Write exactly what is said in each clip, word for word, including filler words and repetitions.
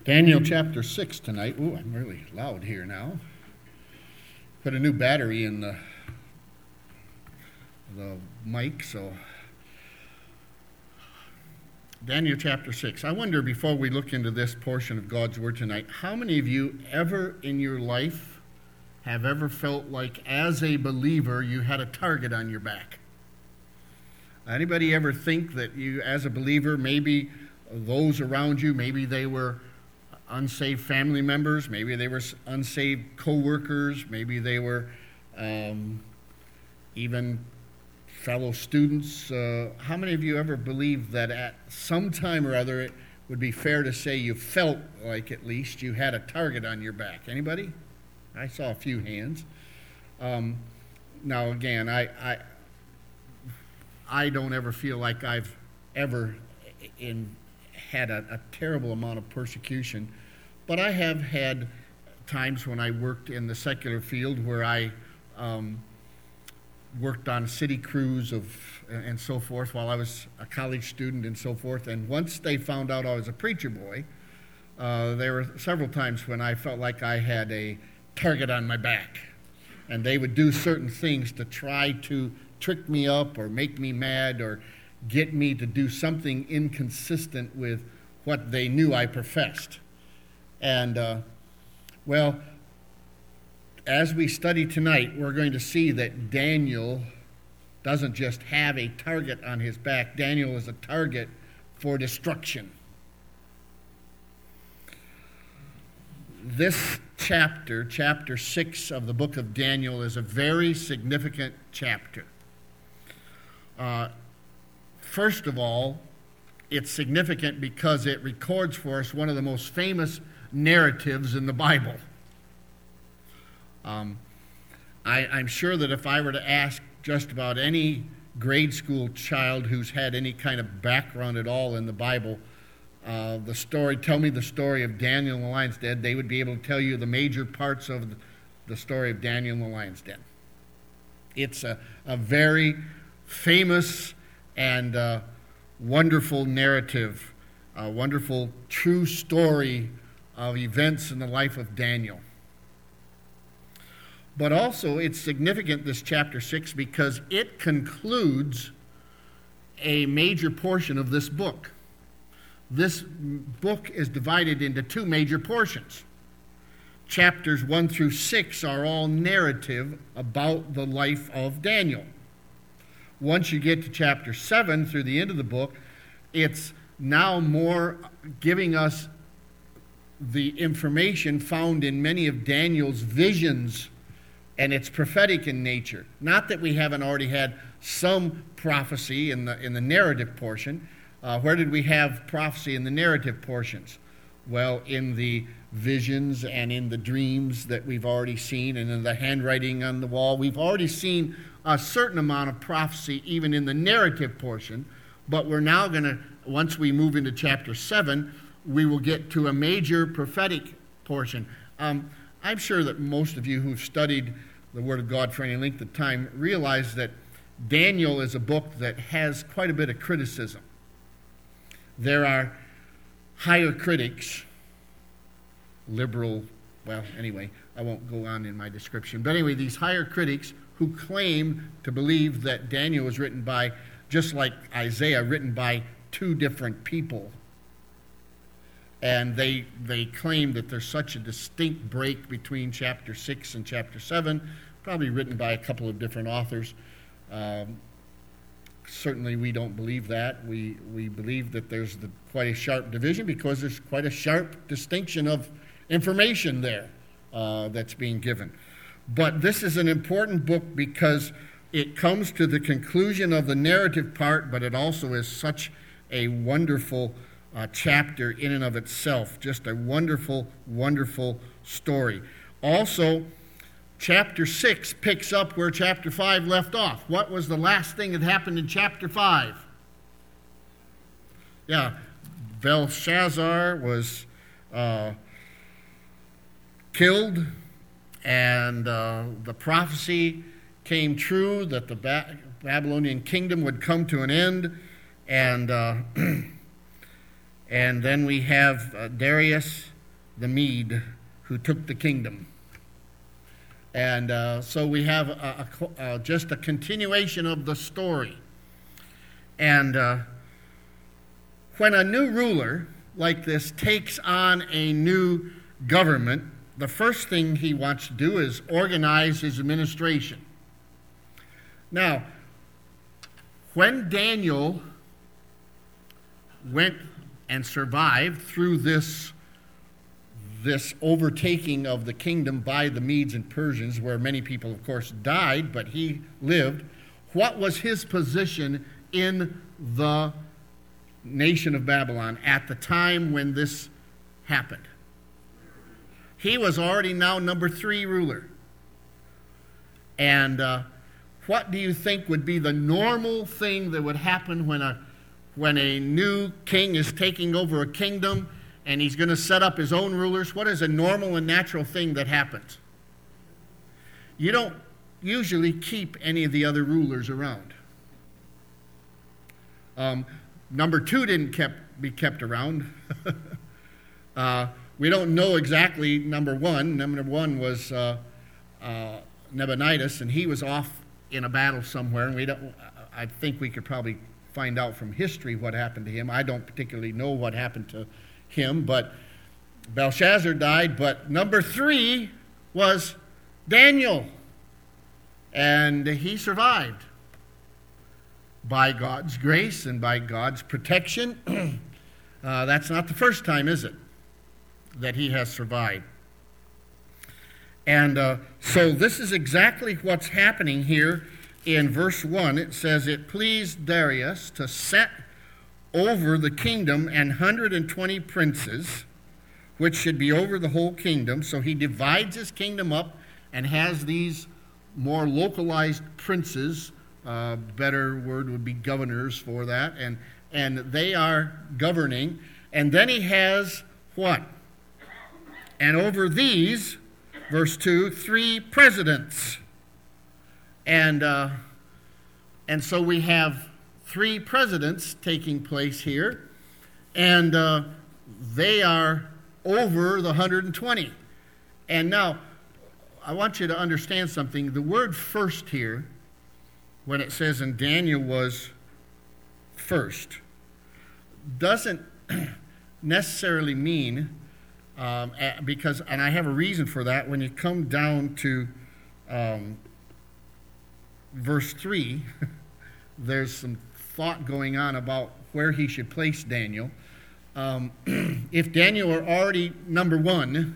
Daniel chapter six tonight. Ooh, I'm really loud here now. Put a new battery in the, the mic, so. Daniel chapter six. I wonder, before we look into this portion of God's Word tonight, how many of you ever in your life have ever felt like, as a believer, you had a target on your back? Anybody ever think that you, as a believer, maybe those around you, maybe they were unsaved family members, maybe they were unsaved co-workers, maybe they were um, even fellow students. Uh, how many of you ever believed that at some time or other it would be fair to say you felt like at least you had a target on your back? Anybody? I saw a few hands. Um, now again, I, I I don't ever feel like I've ever in had a, a terrible amount of persecution, but I have had times when I worked in the secular field where I um, worked on city crews of and so forth while I was a college student and so forth. And once they found out I was a preacher boy, uh, there were several times when I felt like I had a target on my back, and they would do certain things to try to trick me up or make me mad or get me to do something inconsistent with what they knew I professed. And, uh, well, as we study tonight, we're going to see that Daniel doesn't just have a target on his back. Daniel is a target for destruction. This chapter, chapter six of the book of Daniel, is a very significant chapter. Uh, First of all, it's significant because it records for us one of the most famous narratives in the Bible. Um, I, I'm sure that if I were to ask just about any grade school child who's had any kind of background at all in the Bible, uh, the story, tell me the story of Daniel in the lion's den, they would be able to tell you the major parts of the, the story of Daniel in the lion's den. It's a, a very famous and uh, wonderful narrative, a wonderful true story of events in the life of Daniel. But also it's significant, this chapter six, because it concludes a major portion of this book. This book is divided into two major portions. Chapters one through six are all narrative about the life of Daniel. Once you get to chapter seven, through the end of the book, it's now more giving us the information found in many of Daniel's visions, and it's prophetic in nature. Not that we haven't already had some prophecy in the in the narrative portion. Uh, where did we have prophecy in the narrative portions? Well, in the visions and in the dreams that we've already seen, and in the handwriting on the wall. We've already seen a certain amount of prophecy even in the narrative portion, but we're now going to, once we move into chapter seven, we will get to a major prophetic portion. Um, I'm sure that most of you who've studied the Word of God for any length of time realize that Daniel is a book that has quite a bit of criticism. There are higher critics, liberal, well, anyway, I won't go on in my description. But anyway, these higher critics who claim to believe that Daniel was written by, just like Isaiah, written by two different people. And they they claim that there's such a distinct break between chapter six and chapter seven, probably written by a couple of different authors. Um, certainly we don't believe that. We, we believe that there's the, quite a sharp division because there's quite a sharp distinction of information there uh, that's being given. But this is an important book because it comes to the conclusion of the narrative part, but it also is such a wonderful uh, chapter in and of itself. Just a wonderful, wonderful story. Also, chapter six picks up where chapter five left off. What was the last thing that happened in chapter five? Yeah, Belshazzar was uh, killed, and uh, the prophecy came true that the ba- Babylonian kingdom would come to an end, and uh, And then we have uh, Darius the Mede, who took the kingdom. And uh, so we have a, a, a, just a continuation of the story. And uh, when a new ruler like this takes on a new government, the first thing he wants to do is organize his administration. Now, when Daniel went and survived through this, this overtaking of the kingdom by the Medes and Persians, where many people, of course, died, but he lived, what was his position in the nation of Babylon at the time when this happened? He was already now number three ruler. And uh, what do you think would be the normal thing that would happen when a, when a new king is taking over a kingdom and he's going to set up his own rulers? What is a normal and natural thing that happens? You don't usually keep any of the other rulers around. Um, number two didn't kept, be kept around. uh, we don't know exactly number one. Number one was uh, uh, Nabonidus, and he was off in a battle somewhere. And we don't. I think we could probably find out from history what happened to him. I don't particularly know what happened to him, but Belshazzar died. But number three was Daniel, and he survived by God's grace and by God's protection. uh, that's not the first time, is it, that he has survived? And uh, so this is exactly what's happening here in verse one. It says, "It pleased Darius to set over the kingdom an hundred and twenty princes, which should be over the whole kingdom." So he divides his kingdom up and has these more localized princes. Uh, better word would be governors for that. And, and they are governing. And then he has what? "And over these," verse two, "three presidents." And, uh, and so we have three presidents taking place here. And uh, they are over the one hundred twenty. And now, I want you to understand something. The word "first" here, when it says, "and Daniel was first," doesn't necessarily mean, um, because, and I have a reason for that, when you come down to um, verse three, there's some thought going on about where he should place Daniel. Um, if Daniel were already number one,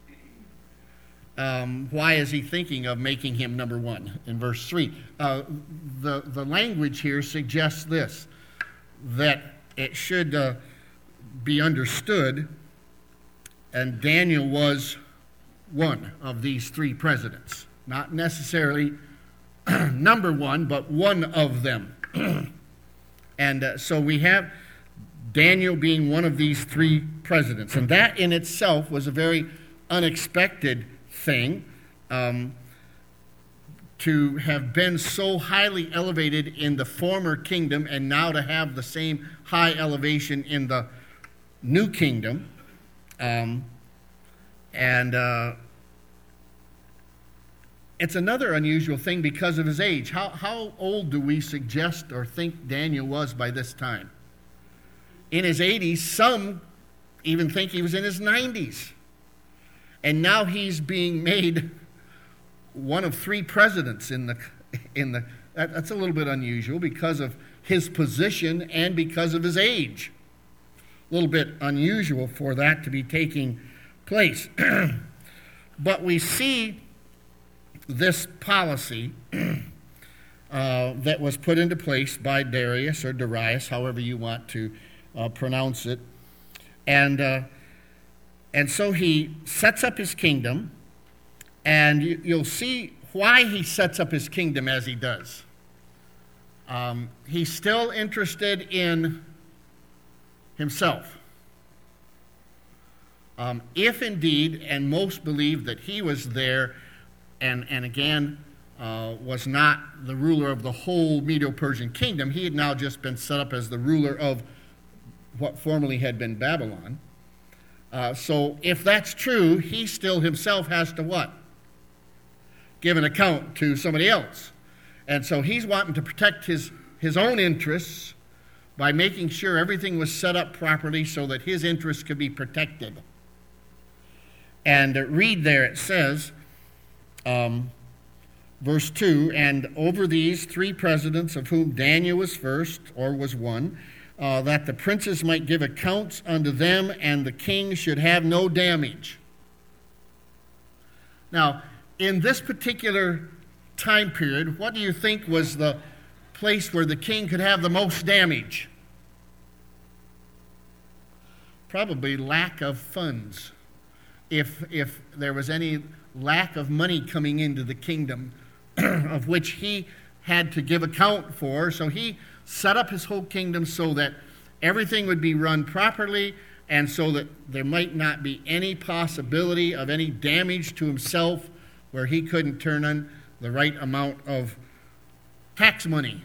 Um, why is he thinking of making him number one in verse three? Uh, the, the language here suggests this, that it should uh, be understood, and Daniel was one of these three presidents. Not necessarily number one, but one of them. And uh, so we have Daniel being one of these three presidents. And that in itself was a very unexpected thing, um, to have been so highly elevated in the former kingdom and now to have the same high elevation in the new kingdom. Um, and uh, it's another unusual thing because of his age. How, how old do we suggest or think Daniel was by this time? In his eighties, some even think he was in his nineties. And now he's being made one of three presidents in the in the that, that's a little bit unusual because of his position and because of his age. A little bit unusual for that to be taking place. But we see this policy uh, that was put into place by Darius or Darius, however you want to uh, pronounce it. And uh, And so he sets up his kingdom, and you, you'll see why he sets up his kingdom as he does. Um, he's still interested in himself. Um, if indeed, and most believe that he was there, and, and again, uh, was not the ruler of the whole Medo-Persian kingdom, he had now just been set up as the ruler of what formerly had been Babylon. Uh, so if that's true, he still himself has to what? Give an account to somebody else. And so he's wanting to protect his, his own interests by making sure everything was set up properly so that his interests could be protected. And uh, read there, it says, um, verse two, and over these three presidents, of whom Daniel was first, or was one, uh, that the princes might give accounts unto them, and the king should have no damage. Now, in this particular time period, what do you think was the place where the king could have the most damage? Probably lack of funds. If, if there was any lack of money coming into the kingdom, of which he had to give account for, so he set up his whole kingdom so that everything would be run properly, and so that there might not be any possibility of any damage to himself where he couldn't turn in the right amount of tax money.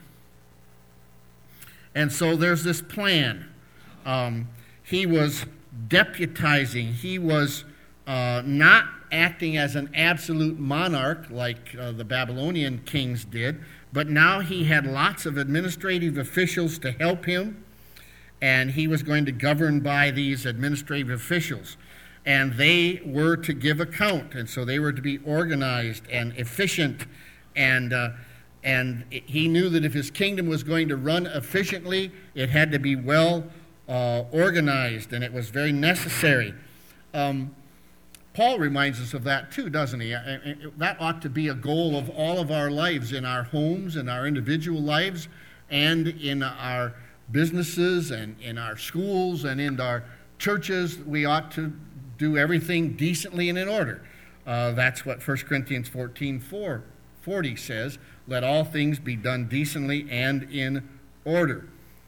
And so there's this plan. Um, he was deputizing. He was uh, not acting as an absolute monarch like uh, the Babylonian kings did, but now he had lots of administrative officials to help him, and he was going to govern by these administrative officials. And they were to give account, and so they were to be organized and efficient. And uh, and he knew that if his kingdom was going to run efficiently, it had to be well uh, organized, and it was very necessary. Um, Paul reminds us of that too, doesn't he? That ought to be a goal of all of our lives, in our homes, in our individual lives, and in our businesses, and in our schools, and in our churches. We ought to do everything decently and in order. Uh, that's what First Corinthians fourteen forty says. Let all things be done decently and in order.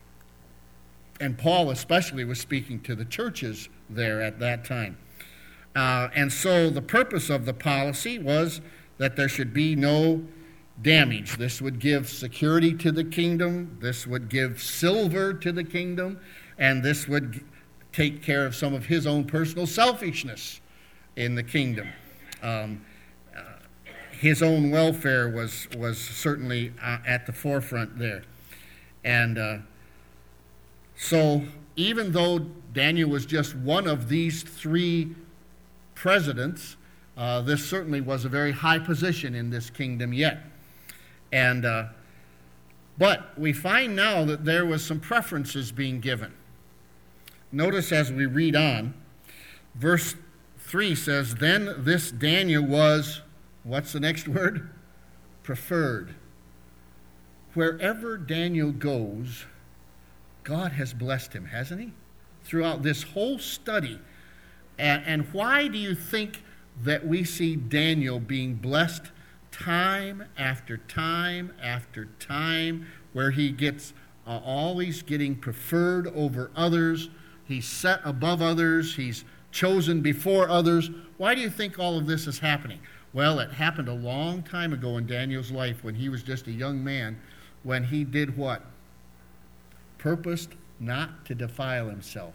And Paul especially was speaking to the churches there at that time. Uh, and so the purpose of the policy was that there should be no damage. This would give security to the kingdom. This would give silver to the kingdom. And this would take care of some of his own personal selfishness in the kingdom. Um, uh, his own welfare was, was certainly uh, at the forefront there. And uh, so even though Daniel was just one of these three presidents, uh, this certainly was a very high position in this kingdom yet. And uh, but we find now that there was some preferences being given. Notice as we read on, verse three says, then this Daniel was, what's the next word? Preferred. Wherever Daniel goes, God has blessed him, hasn't he? Throughout this whole study. And, and why do you think that we see Daniel being blessed time after time after time, where he gets uh, always getting preferred over others? He's set above others. He's chosen before others. Why do you think all of this is happening? Well, it happened a long time ago in Daniel's life when he was just a young man, when he did what? Purposed not to defile himself.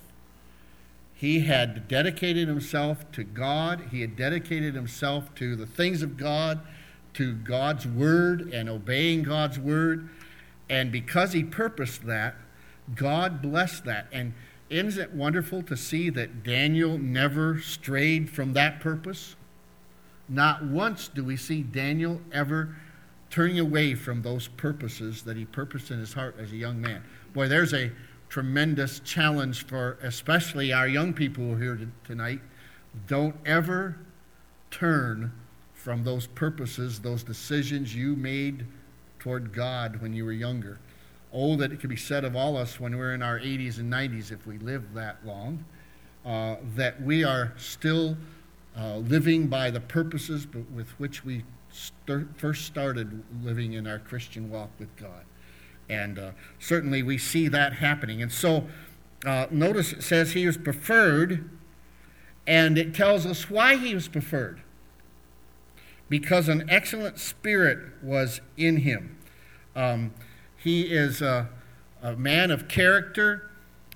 He had dedicated himself to God. He had dedicated himself to the things of God, to God's word and obeying God's word. And because he purposed that, God blessed that. And isn't it wonderful to see that Daniel never strayed from that purpose? Not once do we see Daniel ever turning away from those purposes that he purposed in his heart as a young man. Boy, there's a tremendous challenge for especially our young people who are here tonight. Don't ever turn from those purposes, those decisions you made toward God when you were younger. Oh, that it could be said of all us when we're in our eighties and nineties, if we live that long, uh, that we are still uh, living by the purposes with which we st- first started living in our Christian walk with God. And uh, certainly we see that happening. And so uh, notice it says he was preferred, and it tells us why he was preferred. Because an excellent spirit was in him. Um, he is a, a man of character.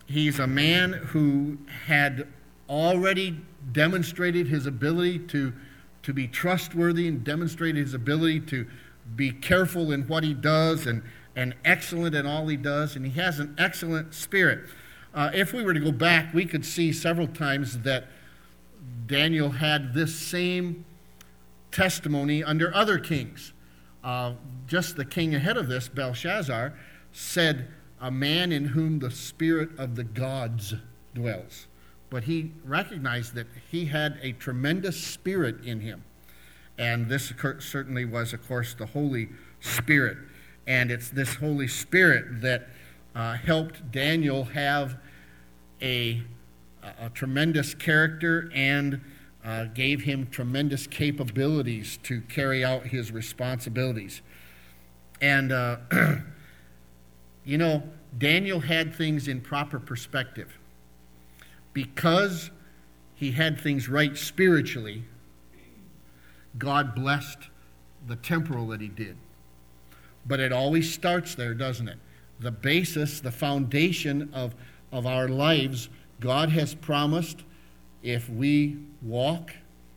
He's a man who had already demonstrated his ability to, to be trustworthy and demonstrated his ability to be careful in what he does and, and excellent in all he does, and he has an excellent spirit. Uh, if we were to go back, we could see several times that Daniel had this same testimony under other kings. Uh, just the king ahead of this, Belshazzar, said, "A man in whom the spirit of the gods dwells." But he recognized that he had a tremendous spirit in him. And this certainly was, of course, the Holy Spirit. And it's this Holy Spirit that uh, helped Daniel have a, a tremendous character and uh, gave him tremendous capabilities to carry out his responsibilities. And, uh, you know, Daniel had things in proper perspective. Because he had things right spiritually, God blessed the temporal that he did. But it always starts there, doesn't it? The basis, the foundation of, of our lives, God has promised if we walk,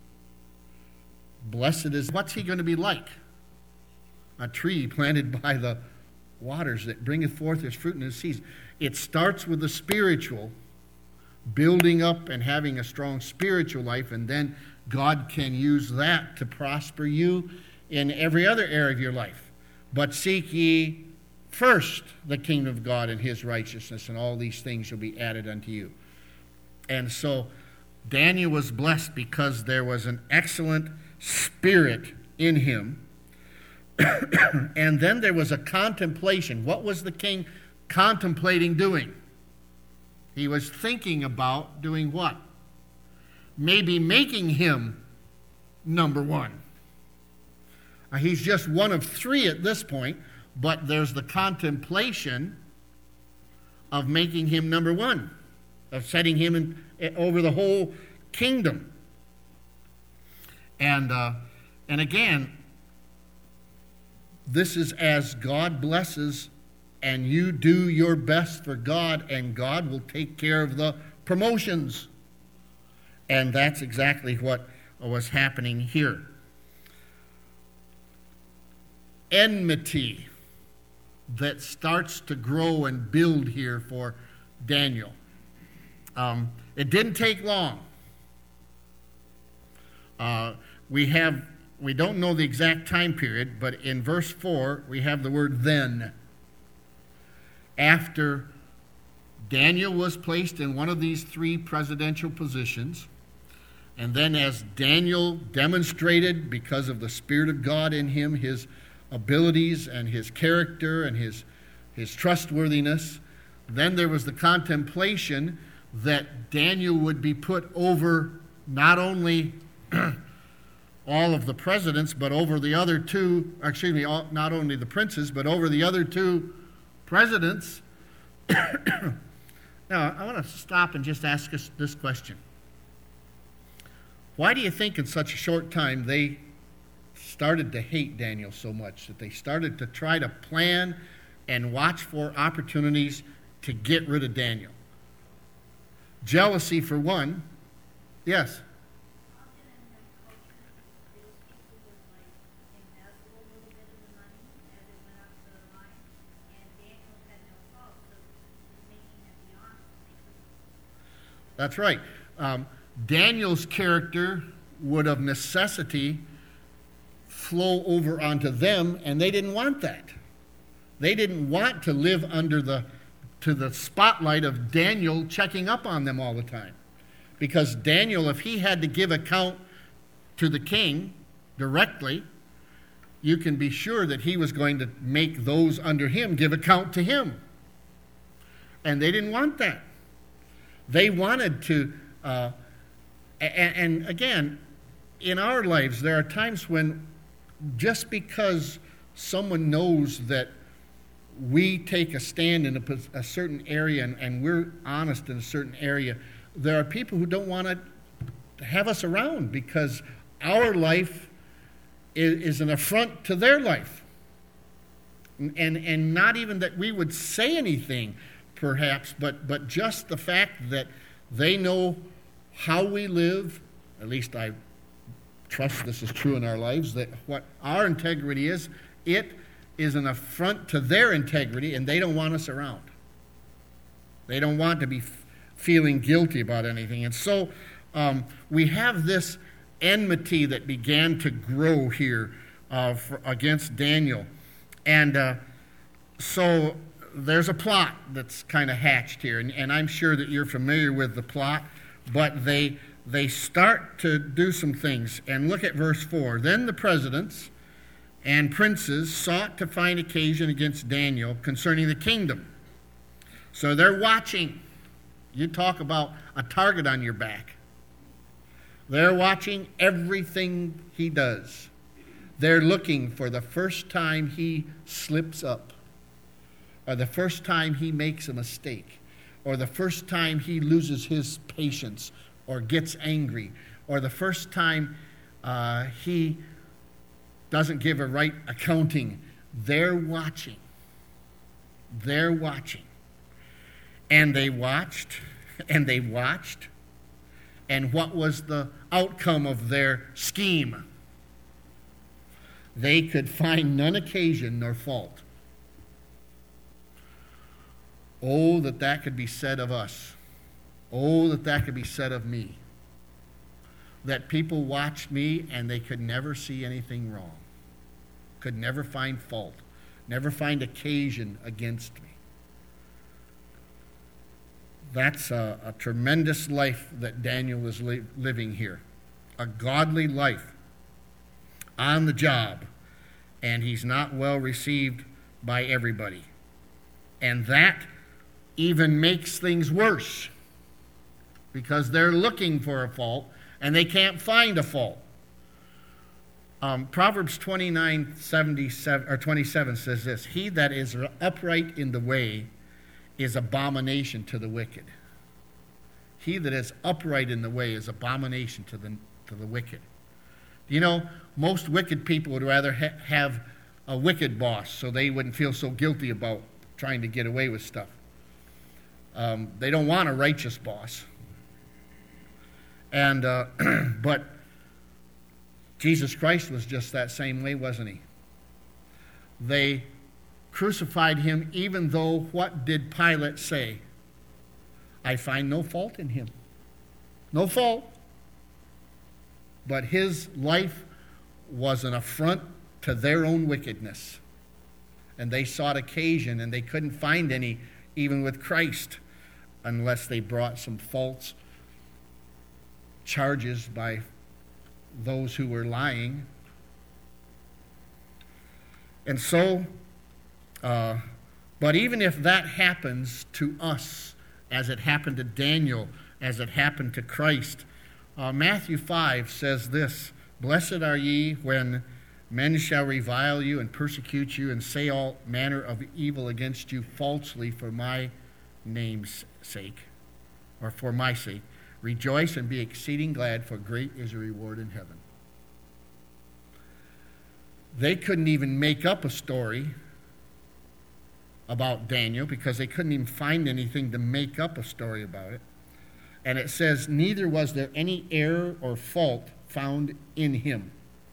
blessed is, what's he going to be like? A tree planted by the waters that bringeth forth its fruit in its season. It starts with the spiritual, building up and having a strong spiritual life, and then God can use that to prosper you in every other area of your life. But seek ye first the kingdom of God and his righteousness, and all these things shall be added unto you. And so Daniel was blessed because there was an excellent spirit in him. And then there was a contemplation. What was the king contemplating doing? He was thinking about doing what? Maybe making him number one. Uh, he's just one of three at this point, but there's the contemplation of making him number one, of setting him in, over the whole kingdom. And, uh, and again, this is as God blesses and you do your best for God, and God will take care of the promotions. And that's exactly what was happening here. Enmity that starts to grow and build here for Daniel. Um, it didn't take long. Uh, we have, we don't know the exact time period, but in verse four, we have the word then. After Daniel was placed in one of these three presidential positions, and then as Daniel demonstrated, because of the Spirit of God in him, his abilities and his character and his, his trustworthiness, then there was the contemplation that Daniel would be put over not only all of the presidents, but over the other two, excuse me, all, not only the princes, but over the other two presidents. Now, I want to stop and just ask us this question. Why do you think in such a short time they started to hate Daniel so much, that they started to try to plan and watch for opportunities to get rid of Daniel? Jealousy, for one. Yes? That's right. Um, Daniel's character would of necessity flow over onto them, and they didn't want that. They didn't want to live under the to the spotlight of Daniel checking up on them all the time. Because Daniel, if he had to give account to the king directly, you can be sure that he was going to make those under him give account to him. And they didn't want that. They wanted to, uh, and, and again, in our lives, there are times when just because someone knows that we take a stand in a, a certain area and, and we're honest in a certain area, there are people who don't want to have us around because our life is, is an affront to their life. And, and not even that we would say anything perhaps, but, but just the fact that they know how we live, at least I trust this is true in our lives, that what our integrity is, it is an affront to their integrity, and they don't want us around. They don't want to be f- feeling guilty about anything. And so um, we have this enmity that began to grow here uh, for, against Daniel. And uh, so there's a plot that's kind of hatched here, and, and I'm sure that you're familiar with the plot, but they they start to do some things. And look at verse four. Then the presidents and princes sought to find occasion against Daniel concerning the kingdom. So they're watching. You talk about a target on your back. They're watching everything he does. They're looking for the first time he slips up, or the first time he makes a mistake, or the first time he loses his patience or gets angry, or the first time uh, he doesn't give a right accounting. They're watching. They're watching. And they watched, and they watched, and what was the outcome of their scheme? They could find none occasion nor fault. Oh, that that could be said of us. Oh, that that could be said of me. That people watched me and they could never see anything wrong. Could never find fault. Never find occasion against me. That's a, a tremendous life that Daniel was li- living here. A godly life on the job. And he's not well received by everybody. And that even makes things worse, because they're looking for a fault and they can't find a fault. Um, Proverbs twenty-nine seventy-seven or twenty-seven says this: "He that is upright in the way is abomination to the wicked." He that is upright in the way is abomination to the to the wicked. You know, most wicked people would rather ha- have a wicked boss so they wouldn't feel so guilty about trying to get away with stuff. Um, they don't want a righteous boss. And uh, but Jesus Christ was just that same way, wasn't he? They crucified him, even though what did Pilate say? I find no fault in him. No fault. But his life was an affront to their own wickedness. And they sought occasion, and they couldn't find any, even with Christ, unless they brought some false charges by those who were lying. And so, uh, but even if that happens to us, as it happened to Daniel, as it happened to Christ, uh, Matthew five says this: "Blessed are ye when men shall revile you and persecute you and say all manner of evil against you falsely for my name's sake," or for my sake. "Rejoice and be exceeding glad, for great is your reward in heaven." They couldn't even make up a story about Daniel because they couldn't even find anything to make up a story about it. And it says, "Neither was there any error or fault found in him."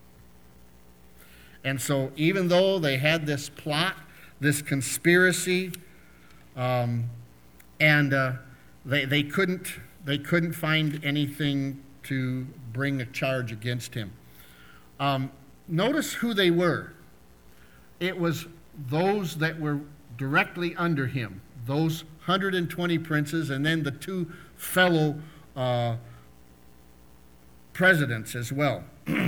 And so even though they had this plot, this conspiracy, um, and uh, they, they couldn't they couldn't find anything to bring a charge against him. Um, notice who they were. It was those that were directly under him, those one hundred twenty princes, and then the two fellow uh, presidents as well.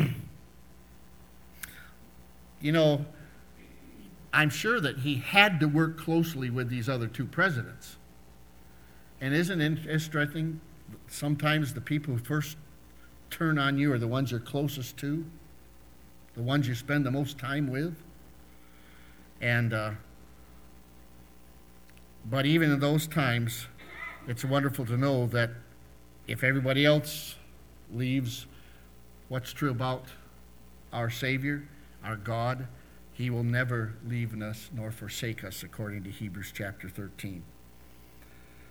You know, I'm sure that he had to work closely with these other two presidents. And isn't it interesting? Sometimes the people who first turn on you are the ones you're closest to, the ones you spend the most time with. And uh, but even in those times, it's wonderful to know that if everybody else leaves, what's true about our Savior, our God, he will never leave us nor forsake us, according to Hebrews chapter thirteen.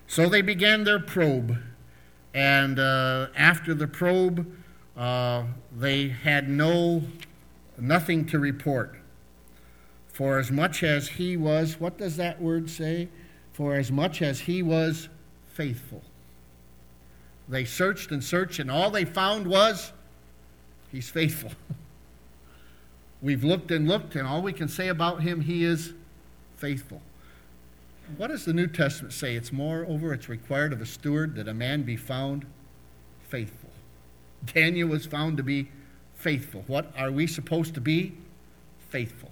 So they began their probe, and uh, after the probe, uh, they had no nothing to report. For as much as he was, what does that word say? For as much as he was faithful. They searched and searched, and all they found was, he's faithful. We've looked and looked, and all we can say about him, he is faithful. What does the New Testament say? It's moreover, it's required of a steward that a man be found faithful. Daniel was found to be faithful. What are we supposed to be? Faithful.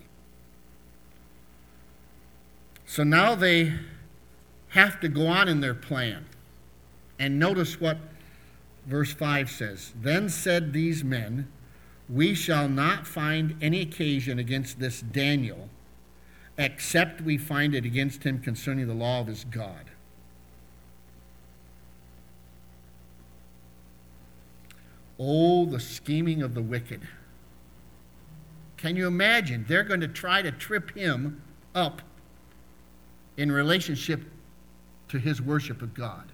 So now they have to go on in their plan. And notice what verse five says. Then said these men, we shall not find any occasion against this Daniel, except we find it against him concerning the law of his God. Oh, the scheming of the wicked. Can you imagine? They're going to try to trip him up in relationship to his worship of God.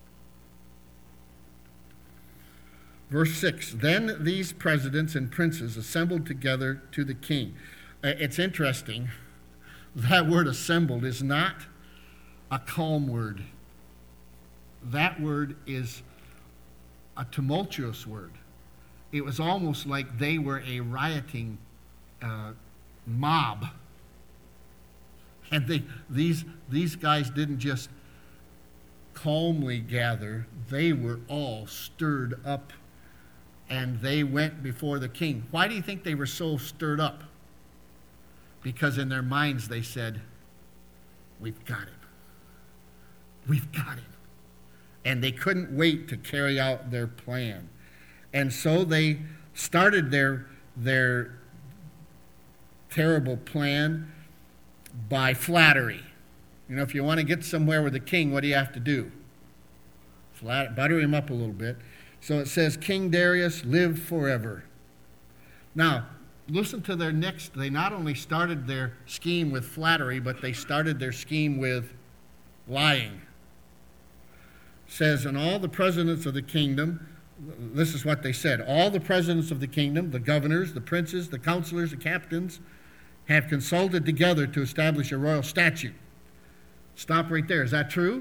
Verse six, then these presidents and princes assembled together to the king. Uh, it's interesting, that word assembled is not a calm word. That word is a tumultuous word. It was almost like they were a rioting uh, mob. And they, these, these guys didn't just calmly gather, they were all stirred up, and they went before the king. Why do you think they were so stirred up? Because in their minds they said, we've got him. We've got him. And they couldn't wait to carry out their plan. And so they started their, their terrible plan by flattery. You know, if you want to get somewhere with the king, what do you have to do? Flat, butter him up a little bit. So it says, King Darius, live forever. Now, listen to their next. They not only started their scheme with flattery, but they started their scheme with lying. It says, and all the presidents of the kingdom, this is what they said, all the presidents of the kingdom, the governors, the princes, the counselors, the captains, have consulted together to establish a royal statute. Stop right there. Is that true?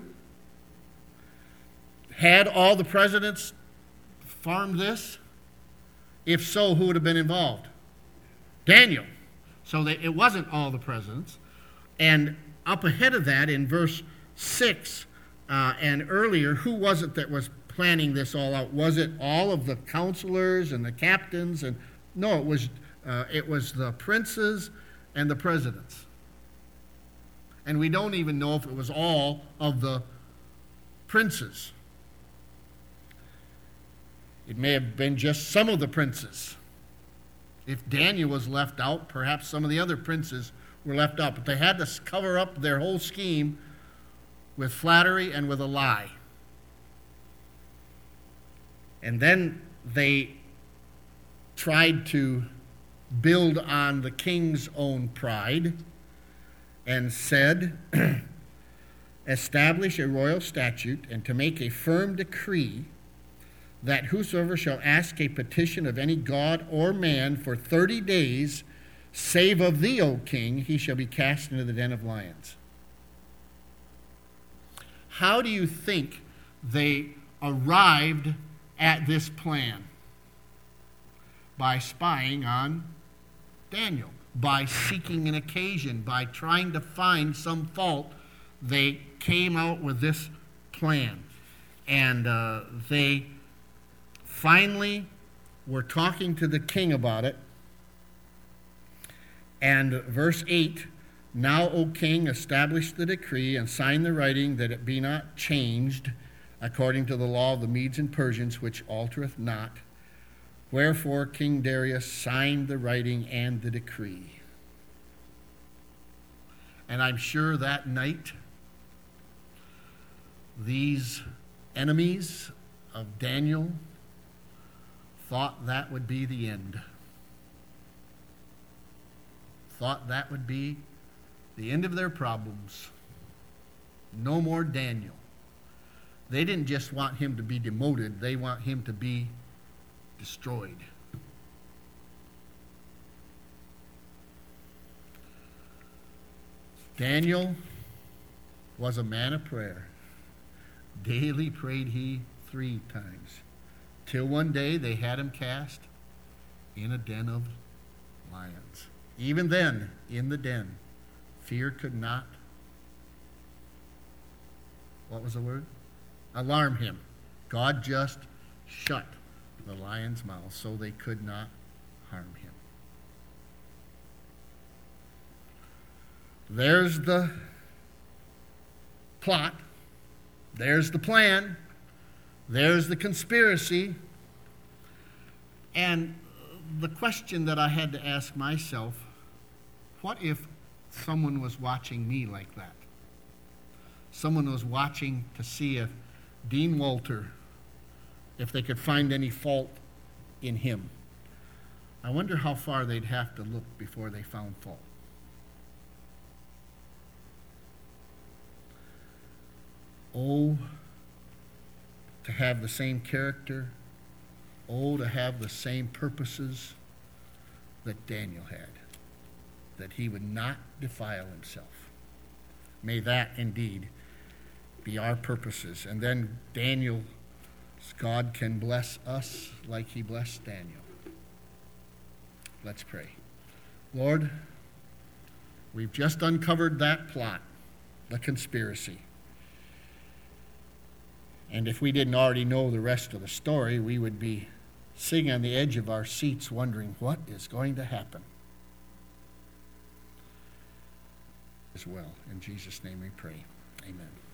Had all the presidents farmed this? If so, who would have been involved? Daniel. So that it wasn't all the presidents. And up ahead of that, in verse six uh, and earlier, who was it that was planning this all out? Was it all of the counselors and the captains? And no, it was uh, it was the princes and the presidents. And we don't even know if it was all of the princes. It may have been just some of the princes. If Daniel was left out, perhaps some of the other princes were left out. But they had to cover up their whole scheme with flattery and with a lie. And then they tried to build on the king's own pride and said, establish a royal statute and to make a firm decree that whosoever shall ask a petition of any god or man for thirty days, save of thee, O king, he shall be cast into the den of lions. How do you think they arrived at this plan? By spying on Daniel, by seeking an occasion, by trying to find some fault, they came out with this plan. And uh, they finally were talking to the king about it. And verse eight, now, O king, establish the decree and sign the writing that it be not changed according to the law of the Medes and Persians, which altereth not. Wherefore King Darius signed the writing and the decree. And I'm sure that night, these enemies of Daniel thought that would be the end. Thought that would be the end of their problems. No more Daniel. They didn't just want him to be demoted, they want him to be destroyed. Daniel was a man of prayer. Daily prayed he three times, till one day they had him cast in a den of lions. Even then, in the den, fear could not, what was the word? Alarm him. God just shut the lion's mouth so they could not harm him. There's the plot. There's the plan. There's the conspiracy. And the question that I had to ask myself, what if someone was watching me like that? Someone was watching to see if Dean Walter, if they could find any fault in him. I wonder how far they'd have to look before they found fault. Oh, to have the same character. Oh, to have the same purposes that Daniel had, that he would not defile himself. May that indeed be our purposes. And then Daniel, God can bless us like he blessed Daniel. Let's pray. Lord, we've just uncovered that plot, the conspiracy. And if we didn't already know the rest of the story, we would be sitting on the edge of our seats wondering what is going to happen. As well. In Jesus' name we pray. Amen.